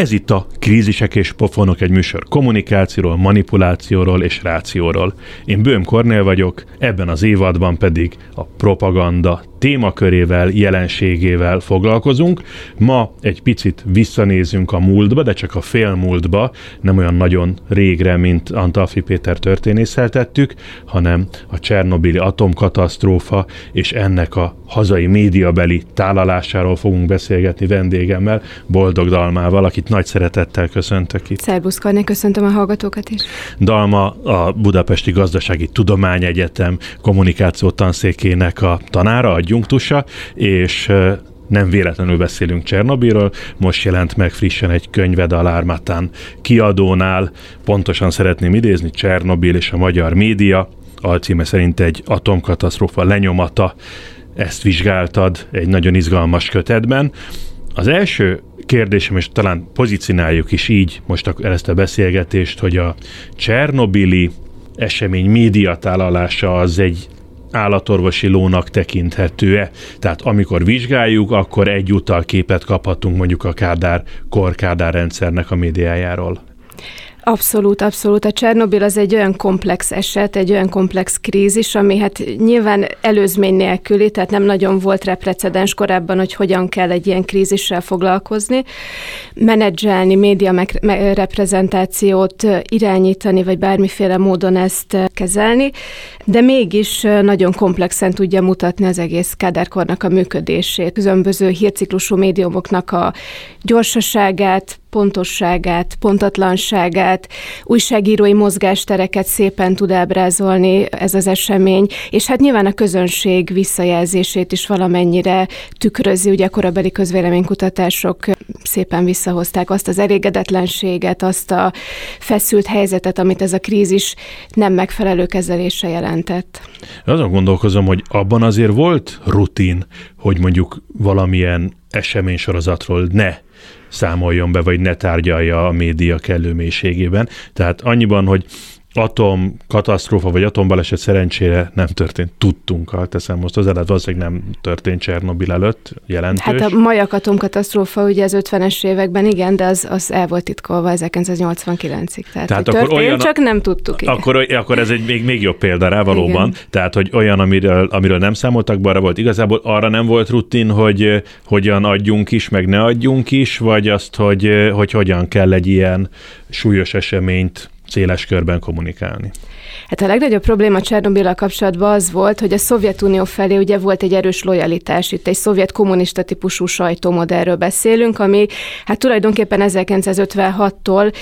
Ez itt a Krízisek és pofonok, egy műsor kommunikációról, manipulációról és rációról. Én Böhm Kornél vagyok, ebben az évadban pedig a propaganda témakörével, jelenségével foglalkozunk. Ma egy picit visszanézünk a múltba, de csak a félmúltba, nem olyan nagyon régre, mint Antalffy Péter történésszel tettük, hanem a csernobili atomkatasztrófa és ennek a hazai médiabeli tálalásáról fogunk beszélgetni vendégemmel, Boldog Dalmával, akit nagy szeretettel köszöntök itt. Szerbusz Kornél, köszöntöm a hallgatókat is. Dalma a Budapesti Gazdasági Tudományegyetem kommunikáció tanszékének a tanára, adjunktusa, és nem véletlenül beszélünk Csernobilről. Most jelent meg frissen egy könyved a L'Harmattan kiadónál. Pontosan szeretném idézni, Csernobil és a magyar média, alcíme szerint egy atomkatasztrófa lenyomata. Ezt vizsgáltad egy nagyon izgalmas kötetben. Az első kérdésem, és talán pozícionáljuk is így most ezt a beszélgetést, hogy a csernobili esemény médiatálalása az egy állatorvosi lónak tekinthető-e? Tehát amikor vizsgáljuk, akkor egyúttal képet kaphatunk mondjuk a Kádár rendszernek a médiájáról. Abszolút. A Csernobil az egy olyan komplex eset, egy olyan komplex krízis, ami hát nyilván előzmény nélküli, tehát nem nagyon volt rá precedens korábban, hogy hogyan kell egy ilyen krízissel foglalkozni, menedzselni, média reprezentációt irányítani, vagy bármiféle módon ezt kezelni, de mégis nagyon komplexen tudja mutatni az egész Kádár-kornak a működését, különböző hírciklusú médiumoknak a gyorsaságát, pontosságát, pontatlanságát, újságírói mozgástereket szépen tud ábrázolni ez az esemény, és hát nyilván a közönség visszajelzését is valamennyire tükrözi, ugye a korabeli közvéleménykutatások szépen visszahozták azt az elégedetlenséget, azt a feszült helyzetet, amit ez a krízis nem megfelelő kezelése jelentett. Azon gondolkozom, hogy abban azért volt rutin, hogy mondjuk valamilyen eseménysorozatról ne számoljon be, vagy ne tárgyalja a média kellő mélységében. Tehát annyiban, hogy atomkatasztrófa vagy atombaleset szerencsére nem történt. Tudtunk, teszem most hozzá, de valószínűleg nem történt Csernobil előtt jelentős. Hát a Majak atomkatasztrófa ugye az 50-es években igen, de az el volt titkolva 1989-ig. Tehát akkor történt, olyan, csak nem tudtuk. Akkor ez egy még jobb példa rá valóban. Igen. Tehát, hogy olyan, amiről nem számoltak be, arra volt igazából, arra nem volt rutin, hogy hogyan adjunk is, meg ne adjunk is, vagy azt, hogy hogyan kell egy ilyen súlyos eseményt széles körben kommunikálni. Hát a legnagyobb probléma Csernobillal kapcsolatban az volt, hogy a Szovjetunió felé ugye volt egy erős lojalitás, itt egy szovjet kommunista típusú sajtómodellről beszélünk, ami hát tulajdonképpen 1956-tól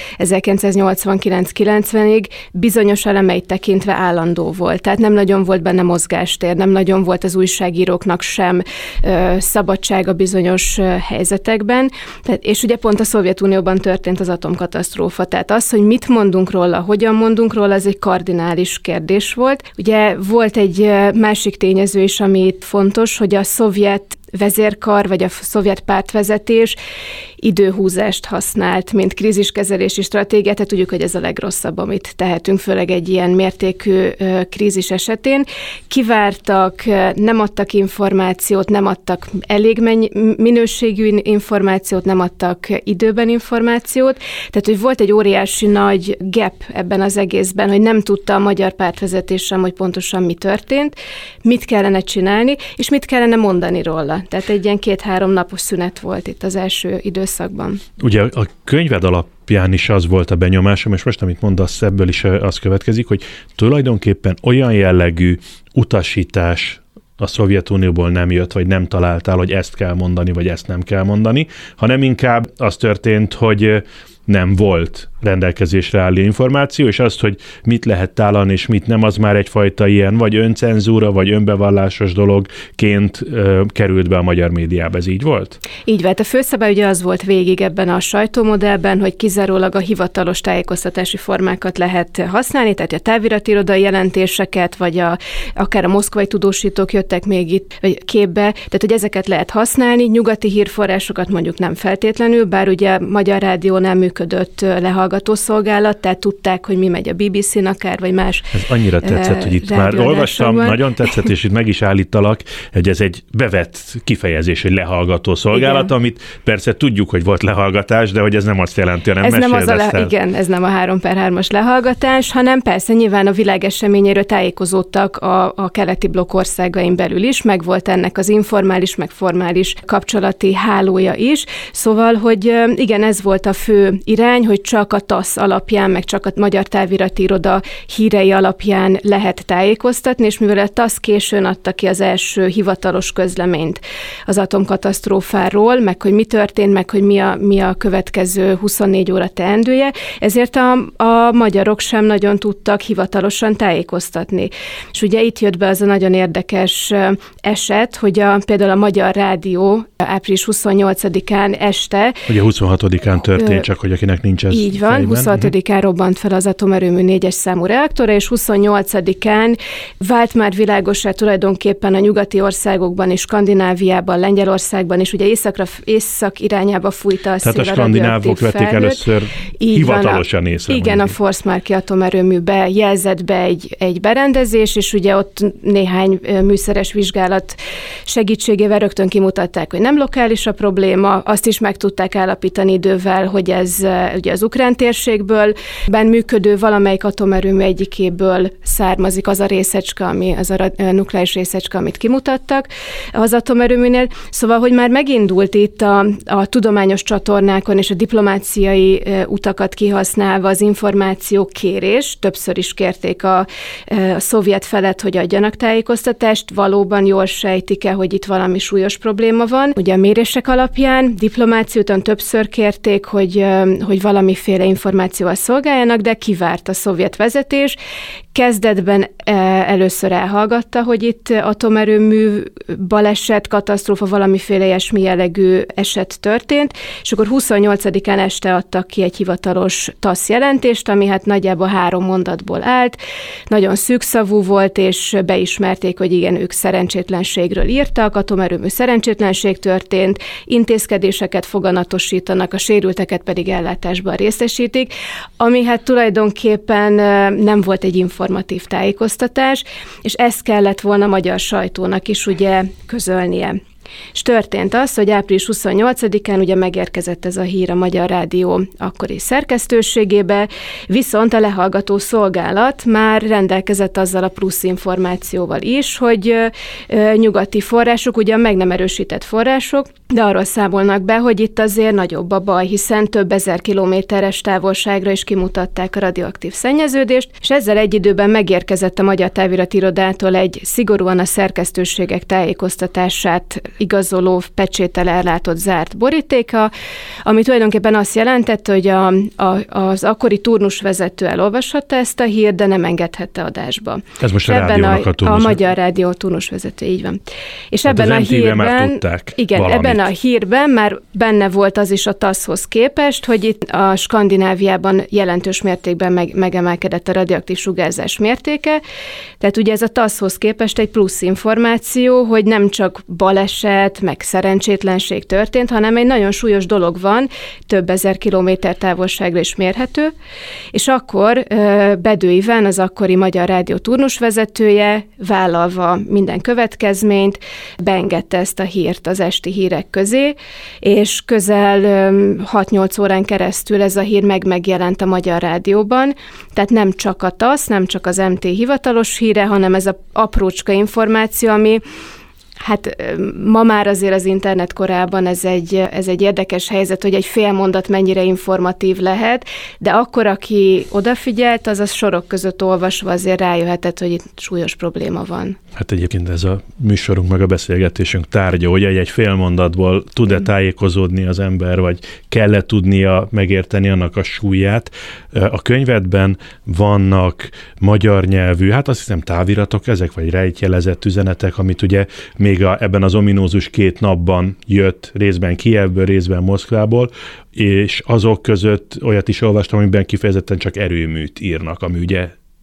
1989-90-ig bizonyos elemeit tekintve állandó volt. Tehát nem nagyon volt benne mozgástér, nem nagyon volt az újságíróknak sem szabadsága bizonyos helyzetekben, és ugye pont a Szovjetunióban történt az atomkatasztrófa. Tehát az, hogy mit mondunk róla, hogyan mondunk róla, az egy kardinális kérdés volt. Ugye volt egy másik tényező is, ami itt fontos, hogy a szovjet vezérkar, vagy a szovjet pártvezetés időhúzást használt, mint kríziskezelési stratégiát, tehát tudjuk, hogy ez a legrosszabb, amit tehetünk, főleg egy ilyen mértékű krízis esetén. Kivártak, nem adtak információt, nem adtak elég minőségű információt, nem adtak időben információt, tehát hogy volt egy óriási nagy gap ebben az egészben, hogy nem tudta a magyar pártvezetés sem, hogy pontosan mi történt, mit kellene csinálni, és mit kellene mondani róla. Tehát egy ilyen 2-3 napos szünet volt itt az első időszakban. Ugye a könyved alapján is az volt a benyomásom, és most amit mondasz, ebből is az következik, hogy tulajdonképpen olyan jellegű utasítás a Szovjetunióból nem jött, vagy nem találtál, hogy ezt kell mondani, vagy ezt nem kell mondani, hanem inkább az történt, hogy nem volt rendelkezésre álló információ, és azt, hogy mit lehet tálalni, és mit nem, az már egyfajta ilyen vagy öncenzúra, vagy önbevallásos dologként került be a magyar médiába. Ez így volt? Így volt. A főszabály ugye az volt végig ebben a sajtómodellben, hogy kizárólag a hivatalos tájékoztatási formákat lehet használni, tehát a táviratirodai jelentéseket, vagy akár a moszkvai tudósítók jöttek még itt vagy képbe, tehát hogy ezeket lehet használni, nyugati hírforrásokat mondjuk nem feltétlenül, bár ugye Magyar Rádiónál működik működött lehallgatószolgálat, tehát tudták, hogy mi megy a BBC-n akár, vagy más. Ez annyira tetszett, hogy itt már olvastam, nagyon tetszett, és itt meg is állítalak, hogy ez egy bevett kifejezés, hogy lehallgatószolgálat, igen. Amit persze tudjuk, hogy volt lehallgatás, de hogy ez nem azt jelenti, hanem igen, ez nem a 3/3-as lehallgatás, hanem persze nyilván a világ eseményéről tájékozódtak a keleti blokk országain belül is, meg volt ennek az informális, meg formális kapcsolati hálója is. Szóval, hogy igen, ez volt a fő irány, hogy csak a TASZ alapján, meg csak a Magyar Távirati Iroda hírei alapján lehet tájékoztatni, és mivel a TASZ későn adta ki az első hivatalos közleményt az atomkatasztrófáról, meg hogy mi történt, meg hogy mi a következő 24 óra teendője, ezért a magyarok sem nagyon tudtak hivatalosan tájékoztatni. És ugye itt jött be az a nagyon érdekes eset, hogy például a Magyar Rádió április 28-án este. Ugye 26-án történt, csak hogy akinek nincs ez így van, 26-án robbant fel az atomerőmű 4-es számú reaktora, és 28-án vált már világossá tulajdonképpen a nyugati országokban és Skandináviában, Lengyelországban, és ugye észak irányába fújta a szél. Tehát a skandinávok vették először hivatalosan észre. Igen, a Forsmarki atomerőműbe jelzett be egy berendezés, és ugye ott néhány műszeres vizsgálat segítségével rögtön kimutatták, hogy nem lokális a probléma, azt is meg tudták állapítani idővel, hogy ez ugye az ukrán térségből működő valamelyik atomerőmű egyikéből származik az a részecske, az a nukleáris részecske, amit kimutattak az atomerőműnél. Szóval, hogy már megindult itt a tudományos csatornákon és a diplomáciai utakat kihasználva az információkérés. Többször is kérték a szovjet felet, hogy adjanak tájékoztatást. Valóban jól sejtik-e, hogy itt valami súlyos probléma van. Ugye a mérések alapján diplomációton többször kérték, hogy valamiféle információval szolgáljanak, de kivárt a szovjet vezetés. Kezdetben először elhallgatta, hogy itt atomerőmű baleset, katasztrófa, valamiféle ilyesmi jellegű eset történt, és akkor 28-án este adtak ki egy hivatalos TASZ jelentést, ami hát nagyjából 3 mondatból állt. Nagyon szűkszavú volt, és beismerték, hogy igen, ők szerencsétlenségről írtak, atomerőmű szerencsétlenség történt, intézkedéseket foganatosítanak, a sérülteket pedig ellátásban részesítik, ami hát tulajdonképpen nem volt egy informatív tájékoztatás, és ezt kellett volna a magyar sajtónak is ugye közölnie. És történt az, hogy április 28-án ugye megérkezett ez a hír a Magyar Rádió akkori szerkesztőségébe, viszont a lehallgató szolgálat már rendelkezett azzal a plusz információval is, hogy nyugati források, ugyan meg nem erősített források, de arról számolnak be, hogy itt azért nagyobb a baj, hiszen több ezer kilométeres távolságra is kimutatták a radioaktív szennyeződést, és ezzel egy időben megérkezett a Magyar Távirati Irodától egy szigorúan a szerkesztőségek tájékoztatását igazoló pecséttel ellátott zárt borítéka, ami tulajdonképpen azt jelentette, hogy az akkori turnusvezető elolvashatta ezt a hírt, de nem engedhette adásba. Ez most a rádiónak a turnusvezető. A Magyar Rádió turnusvezető, így van. És hát ebben a hírben már tudták valamit. Ebben a hírben már benne volt az is a TASZ-hoz képest, hogy itt a Skandináviában jelentős mértékben megemelkedett a radioaktív sugárzás mértéke. Tehát ugye ez a TASZ-hoz képest egy plusz információ, hogy nem csak baleset, meg szerencsétlenség történt, hanem egy nagyon súlyos dolog van, több ezer kilométer távolságra is mérhető, és akkor Bedő Iván, az akkori Magyar Rádió turnusvezetője, vállalva minden következményt, beengedte ezt a hírt az esti hírek közé, és közel 6-8 órán keresztül ez a hír megjelent a Magyar Rádióban, tehát nem csak a TASZ, nem csak az MT hivatalos híre, hanem ez a aprócska információ, ami hát ma már azért az internet korában ez egy érdekes helyzet, hogy egy fél mondat mennyire informatív lehet, de akkor, aki odafigyelt, az a sorok között olvasva azért rájöhetett, hogy itt súlyos probléma van. Hát egyébként ez a műsorunk meg a beszélgetésünk tárgya, hogy egy fél mondatból tud-e tájékozódni az ember, vagy kell-e tudnia megérteni annak a súlyát. A könyvedben vannak magyar nyelvű, hát azt hiszem táviratok ezek, vagy rejtjelezett üzenetek, amit ugye még ebben az ominózus 2 napban jött, részben Kijevből, részben Moszkvából, és azok között olyat is olvastam, amiben kifejezetten csak erőműt írnak, ami ugye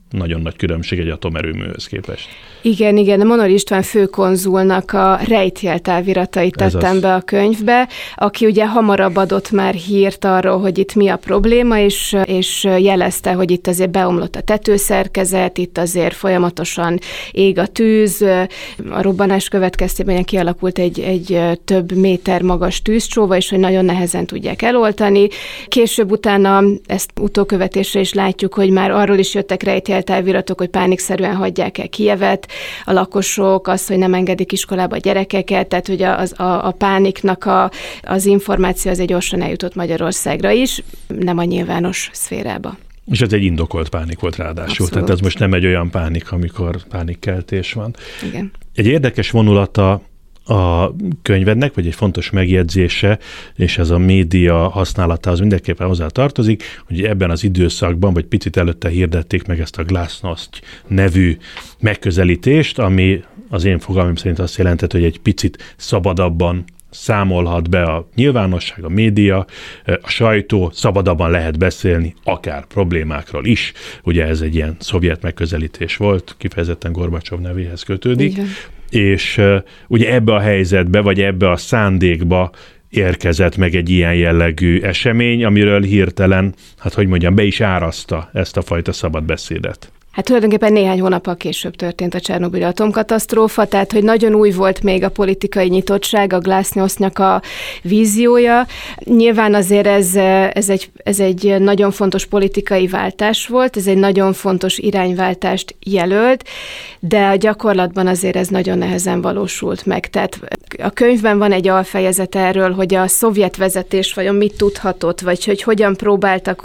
nagyon nagy különbség egy atomerőműhöz képest. Igen, a Monor István főkonzulnak a rejtjel táviratait tettem be a könyvbe, aki ugye hamarabb adott már hírt arról, hogy itt mi a probléma, és jelezte, hogy itt azért beomlott a tetőszerkezet, itt azért folyamatosan ég a tűz, a robbanás következtében kialakult egy több méter magas tűzcsóva, és hogy nagyon nehezen tudják eloltani. Később utána ezt utókövetésre is látjuk, hogy már arról is jöttek rejtjeltáviratok, hogy pánikszerűen hagyják el Kijevet, a lakosok, az, hogy nem engedik iskolába a gyerekeket, tehát hogy a pániknak az információ azért gyorsan eljutott Magyarországra is, nem a nyilvános szférába. És ez egy indokolt pánik volt ráadásul, abszolút. Tehát ez most nem egy olyan pánik, amikor pánikkeltés van. Igen. Egy érdekes vonulata a könyvednek, vagy egy fontos megjegyzése, és ez a média használatához mindenképpen hozzá tartozik, hogy ebben az időszakban, vagy picit előtte hirdették meg ezt a Glasnost nevű megközelítést, ami az én fogalmam szerint azt jelentett, hogy egy picit szabadabban számolhat be a nyilvánosság, a média, a sajtó, szabadabban lehet beszélni, akár problémákról is. Ugye ez egy ilyen szovjet megközelítés volt, kifejezetten Gorbacsov nevéhez kötődik. Igen. És ugye ebbe a helyzetbe, vagy ebbe a szándékba érkezett meg egy ilyen jellegű esemény, amiről hirtelen, be is áraszta ezt a fajta szabad beszédet. Hát tulajdonképpen néhány hónappal később történt a Csernobili atomkatasztrófa, tehát hogy nagyon új volt még a politikai nyitottság, a Glasnostnak a víziója. Nyilván azért ez egy nagyon fontos politikai váltás volt, ez egy nagyon fontos irányváltást jelölt, de a gyakorlatban azért ez nagyon nehezen valósult meg. Tehát a könyvben van egy alfejezet erről, hogy a szovjet vezetés vajon mit tudhatott, vagy hogy hogyan próbálták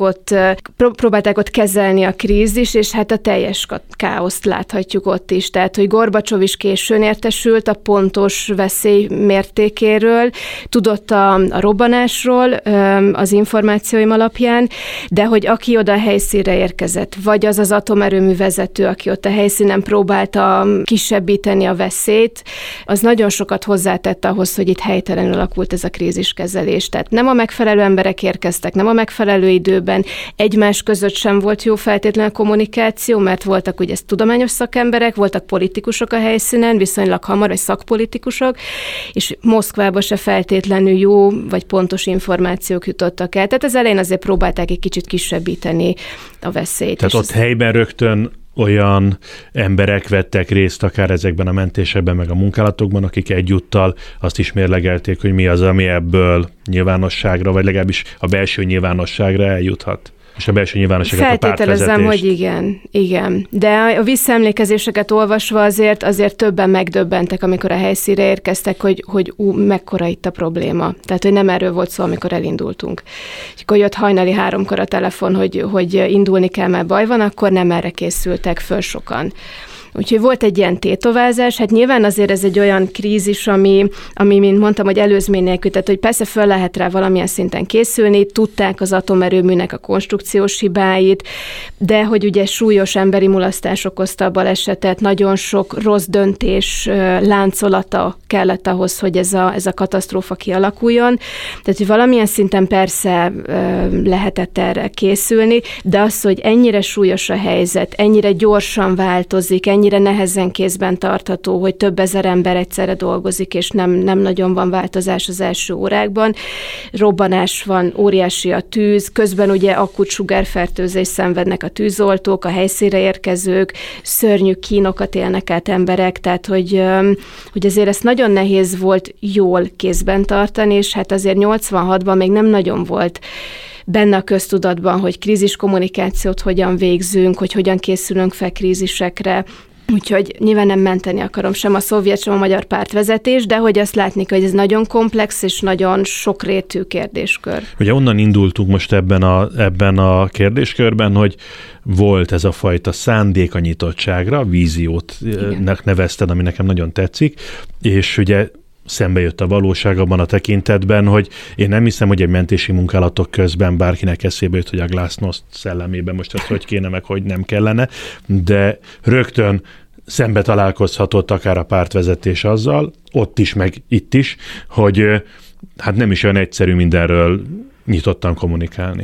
ott kezelni a krízis, és hát a teljes káoszt láthatjuk ott is. Tehát, hogy Gorbacsov is későn értesült a pontos veszély mértékéről, tudott a robbanásról az információim alapján, de hogy aki oda a helyszínre érkezett, vagy az az atomerőmű vezető, aki ott a helyszínen próbálta kisebbíteni a veszélyt, az nagyon sokat hozzátett ahhoz, hogy itt helytelenül alakult ez a kríziskezelés. Tehát nem a megfelelő emberek érkeztek, nem a megfelelő időben, egymás között sem volt jó feltétlenül a kommunikáció, mert voltak ugye tudományos szakemberek, voltak politikusok a helyszínen, viszonylag hamar, vagy szakpolitikusok, és Moszkvába se feltétlenül jó, vagy pontos információk jutottak el. Tehát az elején azért próbálták egy kicsit kisebbíteni a veszélyt. Tehát ott helyben rögtön olyan emberek vettek részt akár ezekben a mentésekben, meg a munkálatokban, akik egyúttal azt is mérlegelték, hogy mi az, ami ebből nyilvánosságra, vagy legalábbis a belső nyilvánosságra eljuthat. És a belső nyilvánosságot, a pártvezetést. Feltételezem, hogy igen. De a visszaemlékezéseket olvasva azért többen megdöbbentek, amikor a helyszínre érkeztek, hogy mekkora itt a probléma. Tehát, hogy nem erről volt szó, amikor elindultunk. És akkor jött hajnali 3-kor a telefon, hogy indulni kell, mert baj van, akkor nem erre készültek föl sokan. Úgyhogy volt egy ilyen tétovázás, hát nyilván azért ez egy olyan krízis, ami mint mondtam, hogy előzmény nélkül, tehát hogy persze föl lehet rá valamilyen szinten készülni, tudták az atomerőműnek a konstrukciós hibáit, de hogy ugye súlyos emberi mulasztás okozta a balesetet, nagyon sok rossz döntés láncolata kellett ahhoz, hogy ez a katasztrófa kialakuljon. Tehát, hogy valamilyen szinten persze lehetett erre készülni, de az, hogy ennyire súlyos a helyzet, ennyire gyorsan változik, ennyire nehezen kézben tartható, hogy több ezer ember egyszerre dolgozik, és nem nagyon van változás az első órákban. Robbanás van, óriási a tűz, közben ugye akut sugárfertőzést szenvednek a tűzoltók, a helyszínre érkezők, szörnyű kínokat élnek át emberek, tehát hogy azért ezt nagyon nehéz volt jól kézben tartani, és hát azért 86-ban még nem nagyon volt benne a köztudatban, hogy kríziskommunikációt hogyan végzünk, hogy hogyan készülünk fel krízisekre. Úgyhogy nyilván nem menteni akarom sem a szovjet, sem a magyar pártvezetés, de hogy azt látni, hogy ez nagyon komplex és nagyon sokrétű kérdéskör. Ugye onnan indultunk most ebben a kérdéskörben, hogy volt ez a fajta szándék a nyitottságra, víziót nevezted, ami nekem nagyon tetszik, és ugye szembe jött a valóság abban a tekintetben, hogy én nem hiszem, hogy egy mentési munkálatok közben bárkinek eszébe jut, hogy a Glasnost szellemében most ezt hogy kéne, meg hogy nem kellene, de rögtön szembe találkozhatott akár a pártvezetés azzal, ott is, meg itt is, hogy hát nem is olyan egyszerű mindenről nyitottan kommunikálni.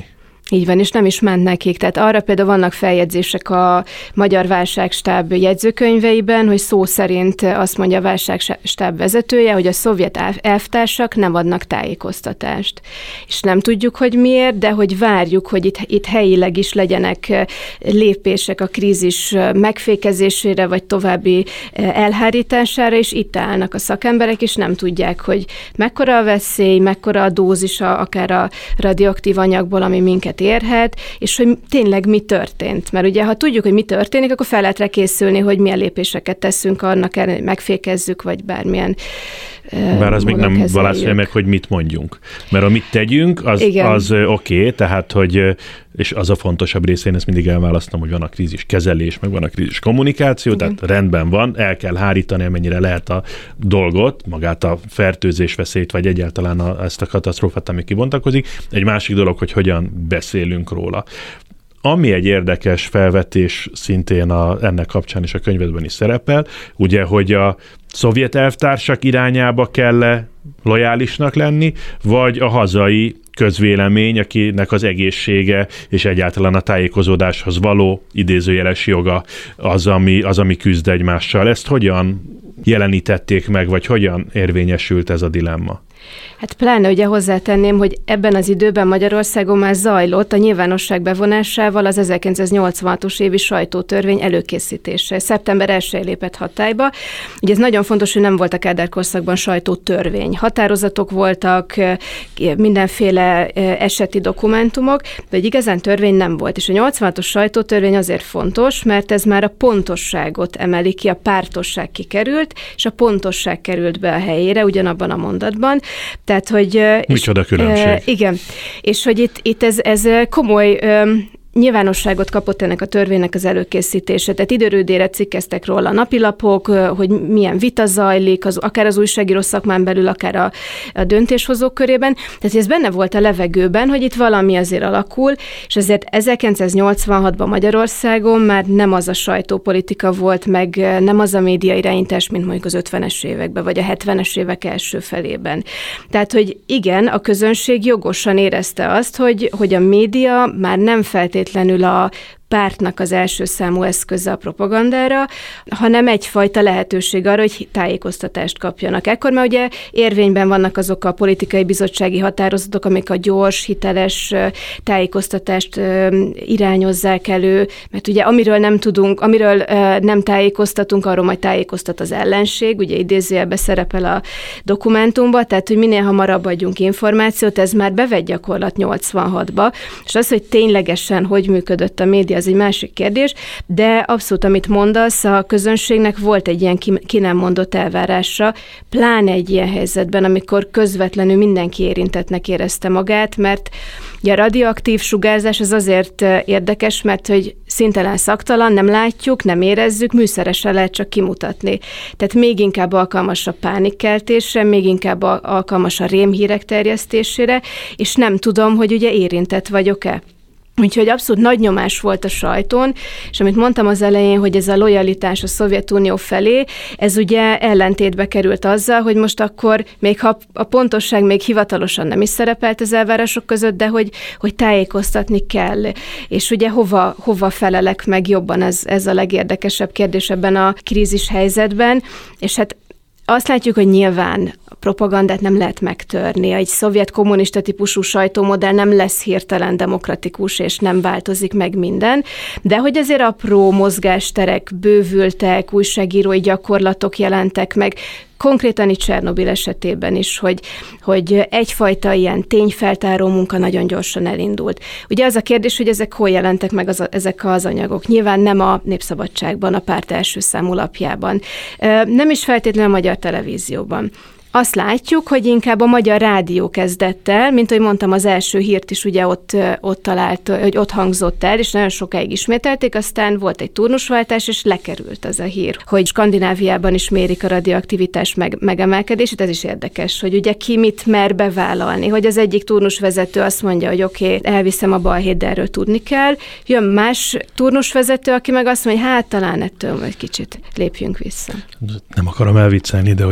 Így van, és nem is ment nekik. Tehát arra például vannak feljegyzések a Magyar Válságstáb jegyzőkönyveiben, hogy szó szerint azt mondja a válságstáb vezetője, hogy a szovjet elvtársak nem adnak tájékoztatást. És nem tudjuk, hogy miért, de hogy várjuk, hogy itt helyileg is legyenek lépések a krízis megfékezésére, vagy további elhárítására, és itt állnak a szakemberek, és nem tudják, hogy mekkora a veszély, mekkora a dózis akár a radioaktív anyagból, ami minket érhet, és hogy tényleg mi történt. Mert ugye, ha tudjuk, hogy mi történik, akkor fel lehet rá készülni, hogy milyen lépéseket teszünk annak ellen, hogy megfékezzük, vagy bármilyen bár az még nem valószínű meg, hogy mit mondjunk. Mert amit tegyünk, az oké, tehát, hogy, és az a fontosabb része, én ezt mindig elválasztom, hogy van a krízis kezelés, meg van a krízis kommunikáció, igen. Tehát rendben van, el kell hárítani, amennyire lehet a dolgot, magát a fertőzés veszélyt, vagy egyáltalán ezt a katasztrófát, ami kibontakozik. Egy másik dolog, hogy hogyan beszélünk róla. Ami egy érdekes felvetés szintén ennek kapcsán is a könyvedben is szerepel, ugye, hogy a szovjet elvtársak irányába kell lojálisnak lenni, vagy a hazai közvélemény, akinek az egészsége és egyáltalán a tájékozódáshoz való idézőjeles joga az, ami küzd egymással. Ezt hogyan jelenítették meg, vagy hogyan érvényesült ez a dilemma? Hát pláne ugye hozzátenném, hogy ebben az időben Magyarországon már zajlott a nyilvánosság bevonásával az 1986-os évi sajtótörvény előkészítése. Szeptember 1-én lépett hatályba. Ugye ez nagyon fontos, hogy nem volt a Kádár korszakban sajtótörvény. Határozatok voltak, mindenféle eseti dokumentumok, de egy igazán törvény nem volt. És a 86-os sajtótörvény azért fontos, mert ez már a pontosságot emeli ki, a pártosság kikerült, és a pontosság került be a helyére ugyanabban a mondatban. Tehát, hogy... Micsoda különbség. Igen, és hogy itt ez komoly nyilvánosságot kapott ennek a törvénynek az előkészítése. Tehát időrődére cikkeztek róla a napilapok, hogy milyen vita zajlik, akár az újságíró szakmán belül, akár a döntéshozók körében. Tehát ez benne volt a levegőben, hogy itt valami azért alakul, és azért 1986-ban Magyarországon már nem az a sajtópolitika volt, meg nem az a média irányítás, mint mondjuk az 50-es években, vagy a 70-es évek első felében. Tehát, hogy igen, a közönség jogosan érezte azt, hogy a média már nem feltétlenül a pártnak az első számú eszköze a propagandára, hanem egyfajta lehetőség arra, hogy tájékoztatást kapjanak. Ekkor már ugye érvényben vannak azok a politikai bizottsági határozatok, amik a gyors, hiteles tájékoztatást irányozzák elő, mert ugye amiről nem tájékoztatunk, arról majd tájékoztat az ellenség, ugye idézőjelbe szerepel a dokumentumban, tehát hogy minél hamarabb adjunk információt, ez már bevett gyakorlat 86-ba, és az, hogy ténylegesen hogy működött a média, az egy másik kérdés, de abszolút, amit mondasz, a közönségnek volt egy ilyen ki nem mondott elvárása, pláne egy ilyen helyzetben, amikor közvetlenül mindenki érintettnek érezte magát, mert a radioaktív sugárzás az azért érdekes, mert hogy szintelen szaktalan, nem látjuk, nem érezzük, műszeresen lehet csak kimutatni. Tehát még inkább alkalmas a pánikkeltésre, még inkább alkalmas a rémhírek terjesztésére, és nem tudom, hogy ugye érintett vagyok-e. Úgyhogy abszolút nagy nyomás volt a sajtón, és amit mondtam az elején, hogy ez a lojalitás a Szovjetunió felé, ez ugye ellentétbe került azzal, hogy most akkor, még ha a pontosság még hivatalosan nem is szerepelt az elvárások között, de hogy tájékoztatni kell. És ugye hova felelek meg jobban, ez a legérdekesebb kérdés ebben a krízis helyzetben, és hát azt látjuk, hogy nyilván a propagandát nem lehet megtörni. Egy szovjet kommunista típusú sajtómodell nem lesz hirtelen demokratikus, és nem változik meg minden, de hogy azért apró mozgásterek bővültek, újságírói gyakorlatok jelentek meg, konkrétan itt Csernobil esetében is, hogy egyfajta ilyen tényfeltáró munka nagyon gyorsan elindult. Ugye az a kérdés, hogy ezek hol jelentek meg ezek az anyagok. Nyilván nem a Népszabadságban, a párt első számú lapjában. Nem is feltétlenül a Magyar Televízióban. Azt látjuk, hogy inkább a Magyar Rádió kezdett el, mint ahogy mondtam, az első hírt is ugye ott talált, hogy ott hangzott el, és nagyon sokáig ismételték, aztán volt egy turnusváltás, és lekerült az a hír, hogy Skandináviában is mérik a radioaktivitás megemelkedését. Ez is érdekes, hogy ugye ki mit mer bevállalni, hogy az egyik turnusvezető azt mondja, hogy oké, elviszem a balhét, de erről tudni kell. Jön más turnusvezető, aki meg azt mondja, hogy hát talán ettől egy kicsit lépjünk vissza. Nem akarom elviccelni, de hogy a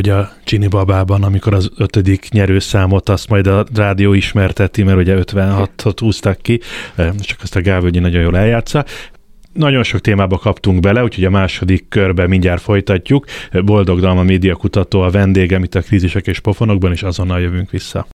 Csini Babában, amikor az 5. nyerőszámot azt majd a rádió ismerteti, mert ugye 56-ot húztak ki, csak azt a Gálvölgyi nagyon jól eljátsza. Nagyon sok témába kaptunk bele, úgyhogy a második körben mindjárt folytatjuk. Boldog Dalma médiakutató a vendégem itt a Krízisek és pofonokban, és azonnal jövünk vissza.